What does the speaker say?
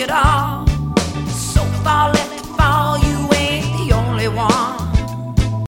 it all. So far left to fall, you ain't the only one.